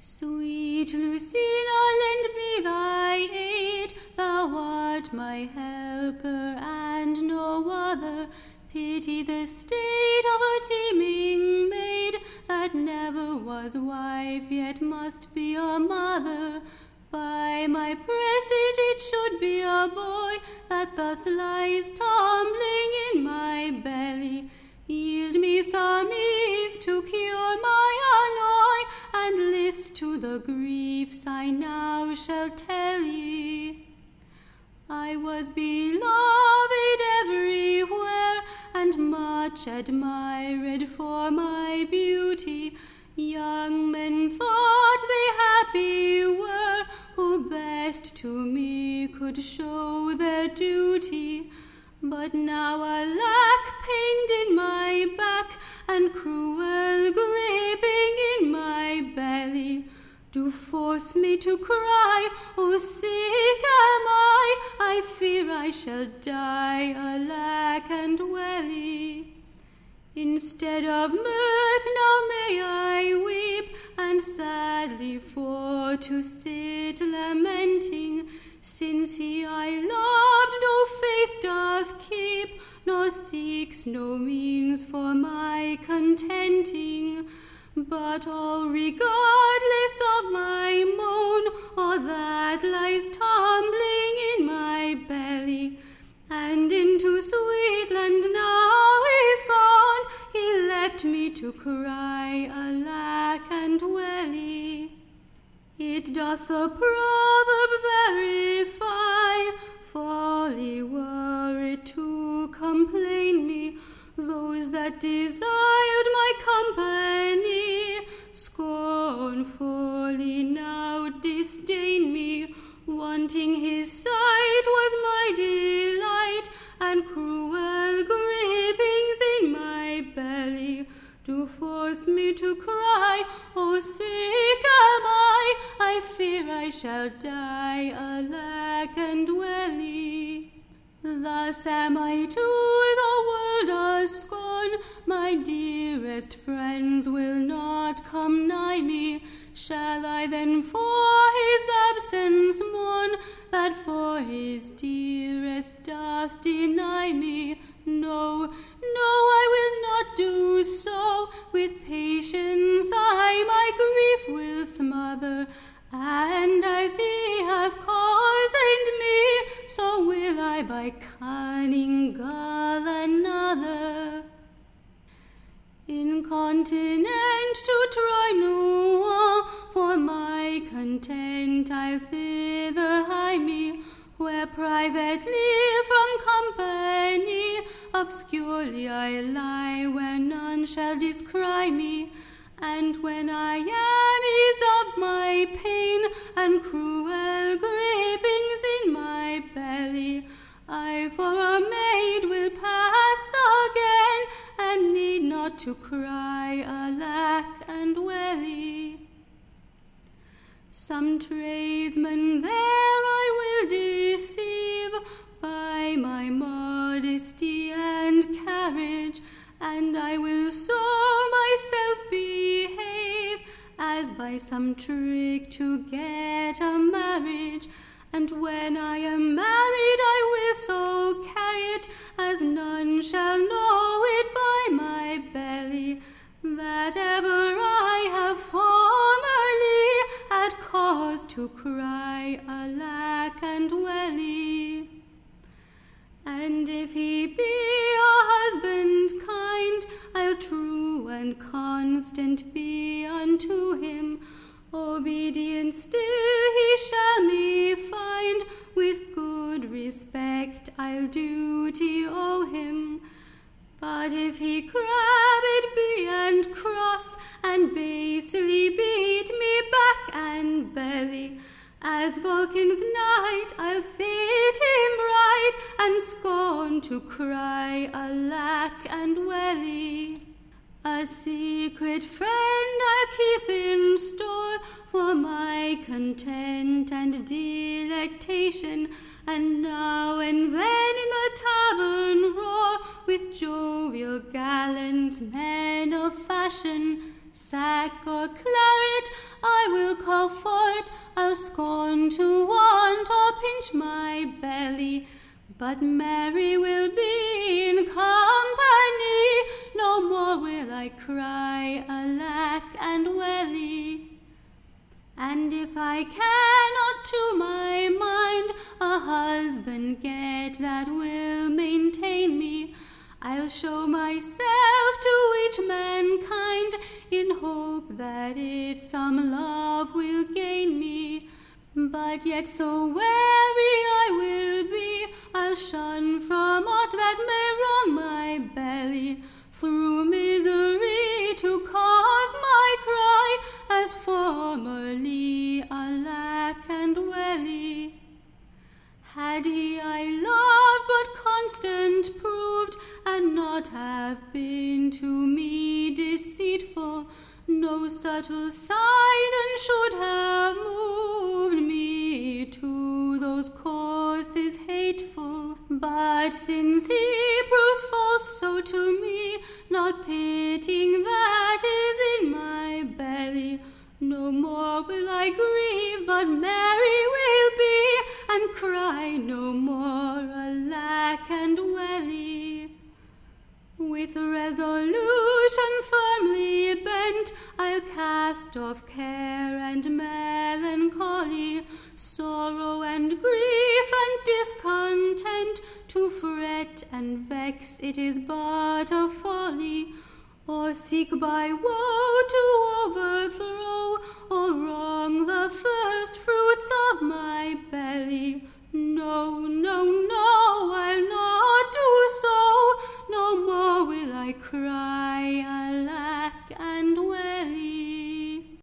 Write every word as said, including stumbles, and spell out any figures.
Sweet Lucina, lend me thy aid, thou art my helper and no other. Pity the state of a teeming maid, that never was wife, yet must be a mother. By my presage it should be a boy, that thus lies tumbling in my belly. Yield me some ease to cure my annoy, and list to the griefs I now shall tell ye. I was beloved everywhere, and much admired for my beauty. Young men thought they happy were, who best to me could show their duty. But now alack, pained in my back, and cruel griping in my belly, do force me to cry, oh sick am I, I fear I shall die, alack and welly. Instead of mirth now may I weep, and sadly for to sit lamenting, since he I loved no faith doth keep, nor seeks no means for my contenting. But all regardless of my moan, or that lies tumbling in my belly, and into Sweetland now is gone, he left me to cry, alack and welly. It doth the proverb verify, folly were it to complain me, those that desired my company scornfully now disdain me. Wanting his sight was my delight, and cruel grippings in my belly do force me to cry, oh sick am I, I fear I shall die, alack and welly. Thus am I to the world a scorn, my dearest friends will not come nigh me. Shall I then for his absence mourn, that for his dearest doth deny me? No, no, I will not do so. With patience I my grief will smother, and as he hath cozened me, so will I by cunning gull another. Incontinent to Troy Noir, for my content I'll thither hie me, where privately from company obscurely I lie, where none shall descry me. And when I am ease of my pain, and cruel grippings in my belly, I for a maid will pass again, and need not to cry, alack and welly. Some tradesmen there I will deceive by my modesty and carriage, and I will so myself behave as by some trick to get a marriage. And when I am married I will so carry it as none shall know it by my belly, that ever I have formerly had cause to cry, alack and welly. And if he be a husband kind, I'll true and constant be unto him. Obedient still he shall me find, with good respect I'll duty owe him. But if he crabbed be and cross, and basely beat me back and belly, as Vulcan's knight I'll fit him right, and scorn to cry, alack and welly. A secret friend I'll keep in store, for my content and delectation, and now and then in the tavern roar with jovial gallants, men of fashion, sack or claret I will call for't, I'll scorn to want or pinch my belly, but merry will be in company, no more will I cry, alack and welly. And if I cannot to my mind a husband get that will maintain me, I'll show myself to each mankind in hope that it some love will gain me. But yet so weary I will be, I'll shun from aught that may wrong my belly, through misery to cause my cry, as formerly, alack and welly. Had he I loved but constant proved, and not have been to me deceitful, no subtle sign should have moved me to those courses hateful. But since he proves false so to me, not pitying that is in my belly, no more will I grieve, but merry will be, and cry no more, alack and welly. With resolution firmly bent, I'll cast off care and melancholy, sorrow and grief and discontent. To fret and vex it is but a folly, or seek by woe to overthrow